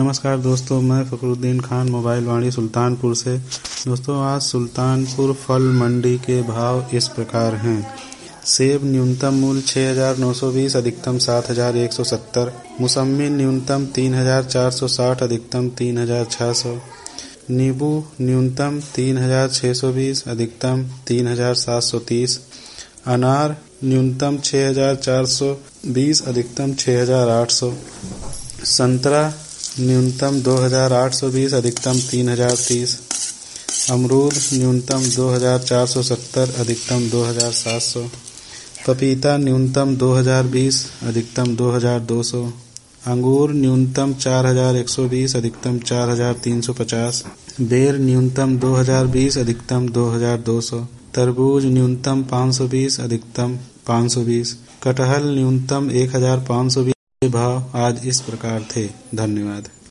नमस्कार दोस्तों, मैं फखरुद्दीन खान मोबाइल वाणी सुल्तानपुर से। दोस्तों, आज सुल्तानपुर फल मंडी के भाव इस प्रकार हैं। सेब न्यूनतम मूल्य 6,920, अधिकतम 7,170। मौसम्मी न्यूनतम 3,460, अधिकतम 3,600। नींबू न्यूनतम 3,620, अधिकतम 3,730। अनार न्यूनतम 6,420, अधिकतम 6,800। संतरा न्यूनतम 2,820, अधिकतम 3,030। अमरूद न्यूनतम 2,470, अधिकतम 2,700। पपीता न्यूनतम 2,020, अधिकतम 2,200। अंगूर न्यूनतम 4,120, अधिकतम 4,350। बेर न्यूनतम 2,020, अधिकतम 2,200। तरबूज न्यूनतम 520, अधिकतम 520। कटहल न्यूनतम 1,520। भाव आज इस प्रकार थे। धन्यवाद।